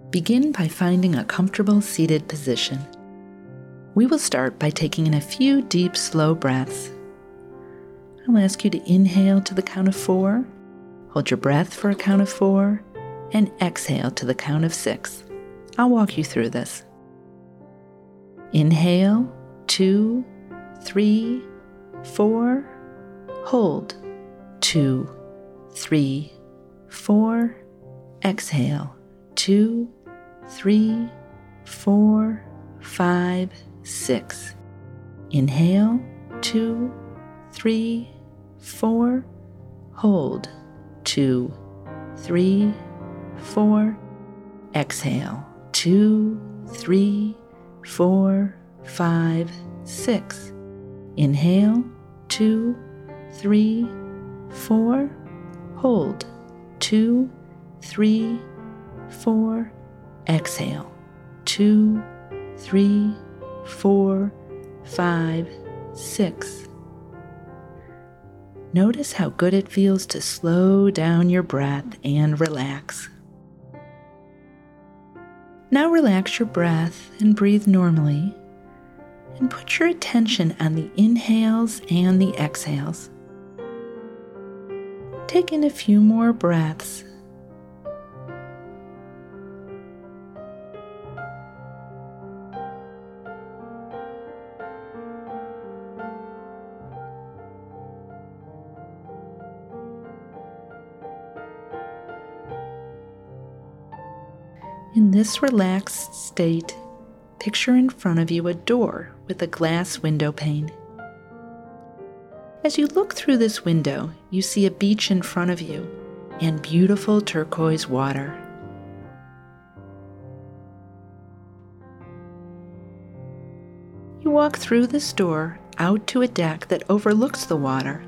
Begin by finding a comfortable seated position. We will start by taking in a few deep, slow breaths. I'll ask you to inhale to the count of 4, hold your breath for a count of 4, and exhale to the count of 6. I'll walk you through this. Inhale, 2, 3, 4. Hold, 2, 3, 4. Exhale, 2, 3, 4, 5, 6. Inhale, 2, 3, 4. Hold, 2, 3, 4. Exhale, 2, 3, 4, 5, 6. Inhale, 2, 3, 4. Hold, 2, 3, 4. Exhale, 2, 3, 4, 5, 6. Notice how good it feels to slow down your breath and relax. Now relax your breath and breathe normally, and put your attention on the inhales and the exhales. Take in a few more breaths. In this relaxed state, picture in front of you a door with a glass window pane. As you look through this window, you see a beach in front of you and beautiful turquoise water. You walk through this door out to a deck that overlooks the water.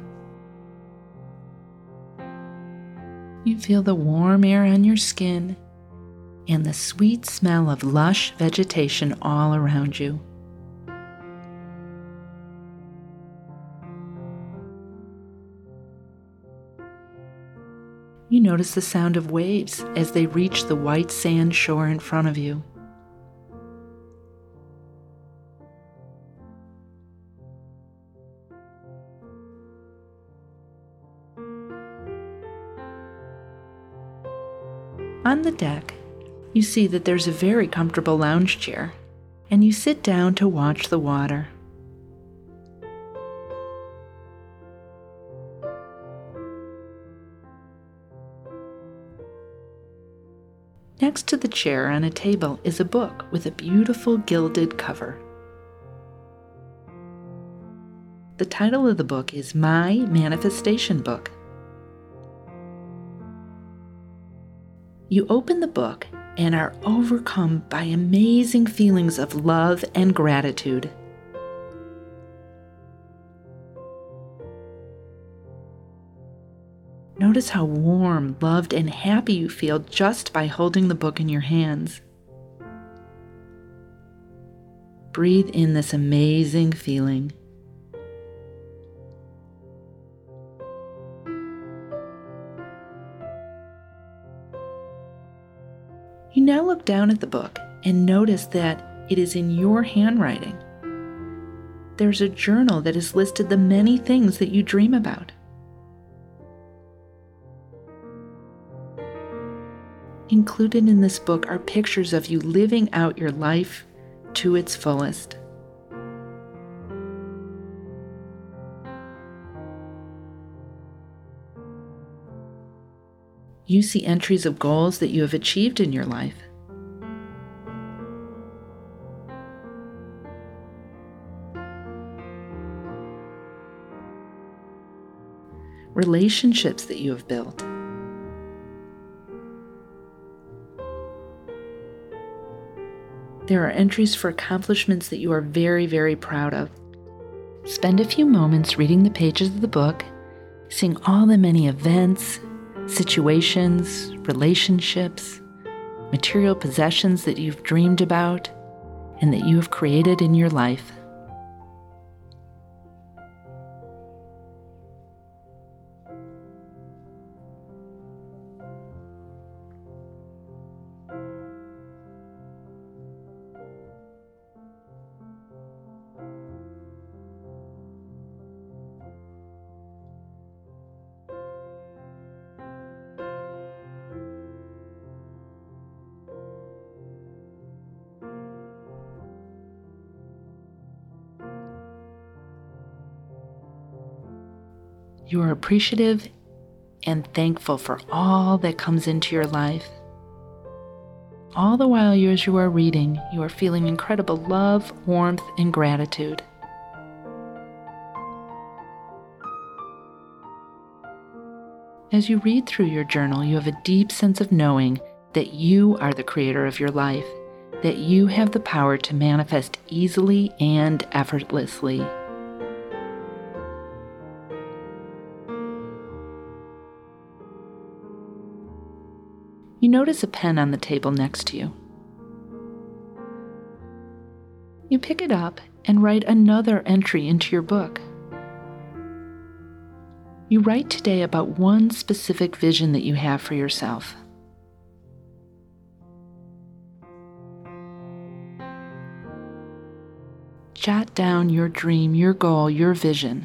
You feel the warm air on your skin and the sweet smell of lush vegetation all around you. You notice the sound of waves as they reach the white sand shore in front of you. On the deck, you see that there's a very comfortable lounge chair, and you sit down to watch the water. Next to the chair on a table is a book with a beautiful gilded cover. The title of the book is My Manifestation Book. You open the book and are overcome by amazing feelings of love and gratitude. Notice how warm, loved, and happy you feel just by holding the book in your hands. Breathe in this amazing feeling. You now look down at the book and notice that it is in your handwriting. There's a journal that has listed the many things that you dream about. Included in this book are pictures of you living out your life to its fullest. You see entries of goals that you have achieved in your life. Relationships that you have built. There are entries for accomplishments that you are very, very proud of. Spend a few moments reading the pages of the book, seeing all the many events, situations, relationships, material possessions that you've dreamed about and that you have created in your life. You are appreciative and thankful for all that comes into your life. All the while, as you are reading, you are feeling incredible love, warmth, and gratitude. As you read through your journal, you have a deep sense of knowing that you are the creator of your life, that you have the power to manifest easily and effortlessly. You notice a pen on the table next to you. You pick it up and write another entry into your book. You write today about one specific vision that you have for yourself. Jot down your dream, your goal, your vision.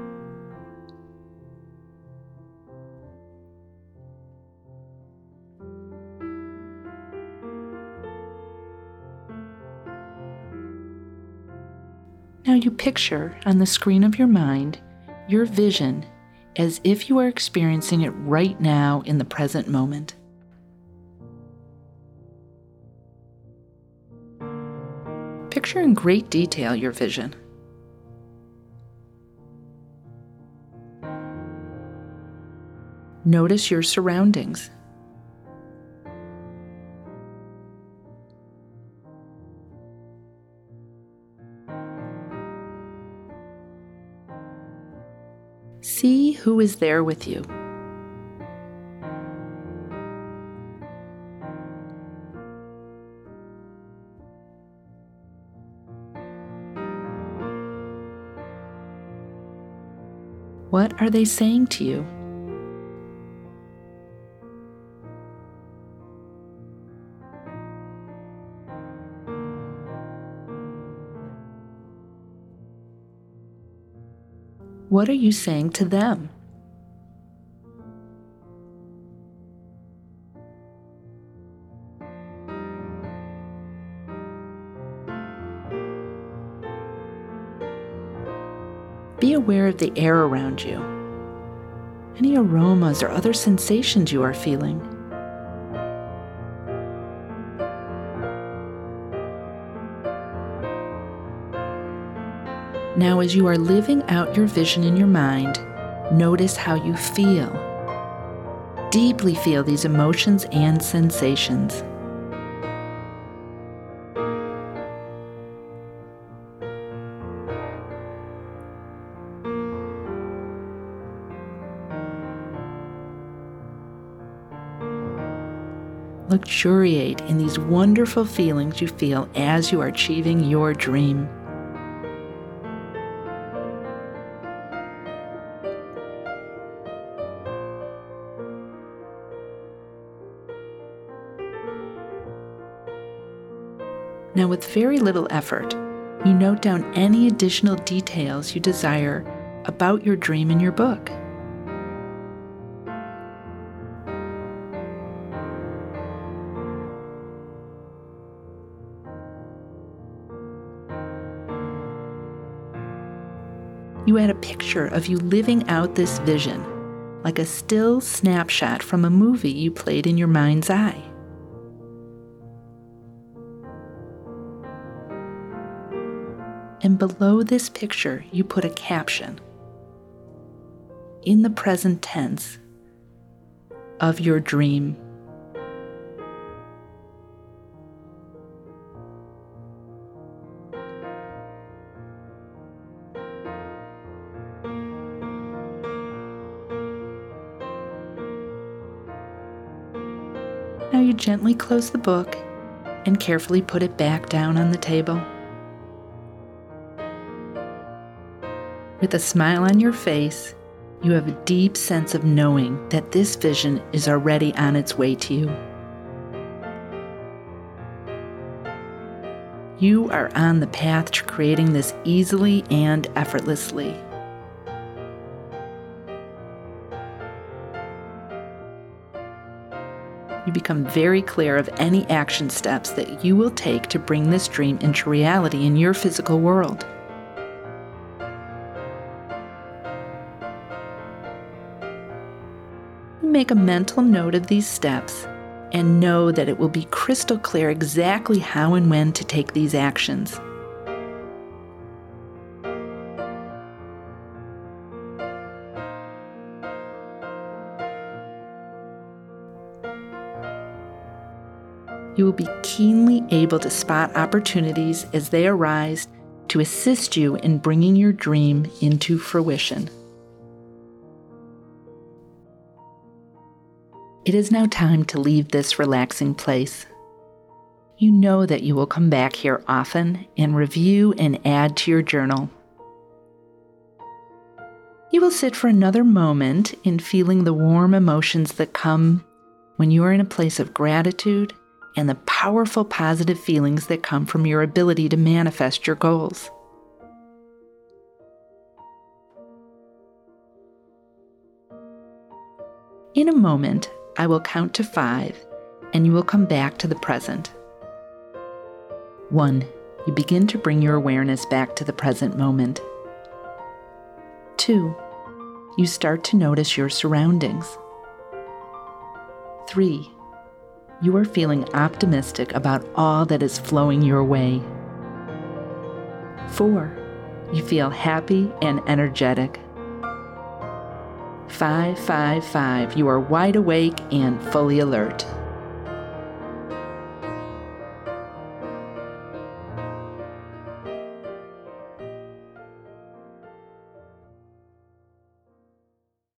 Now you picture on the screen of your mind your vision as if you are experiencing it right now in the present moment. Picture in great detail your vision. Notice your surroundings. See who is there with you. What are they saying to you? What are you saying to them? Be aware of the air around you, any aromas or other sensations you are feeling. Now, as you are living out your vision in your mind, notice how you feel. Deeply feel these emotions and sensations. Luxuriate in these wonderful feelings you feel as you are achieving your dream. Now, with very little effort, you note down any additional details you desire about your dream in your book. You add a picture of you living out this vision, like a still snapshot from a movie you played in your mind's eye. And below this picture, you put a caption in the present tense of your dream. Now you gently close the book and carefully put it back down on the table. With a smile on your face, you have a deep sense of knowing that this vision is already on its way to you. You are on the path to creating this easily and effortlessly. You become very clear of any action steps that you will take to bring this dream into reality in your physical world. Make a mental note of these steps and know that it will be crystal clear exactly how and when to take these actions. You will be keenly able to spot opportunities as they arise to assist you in bringing your dream into fruition. It is now time to leave this relaxing place. You know that you will come back here often and review and add to your journal. You will sit for another moment in feeling the warm emotions that come when you are in a place of gratitude and the powerful positive feelings that come from your ability to manifest your goals. In a moment, I will count to 5, and you will come back to the present. 1. You begin to bring your awareness back to the present moment. 2. You start to notice your surroundings. 3. You are feeling optimistic about all that is flowing your way. 4. You feel happy and energetic. 5, 5, 5. You are wide awake and fully alert.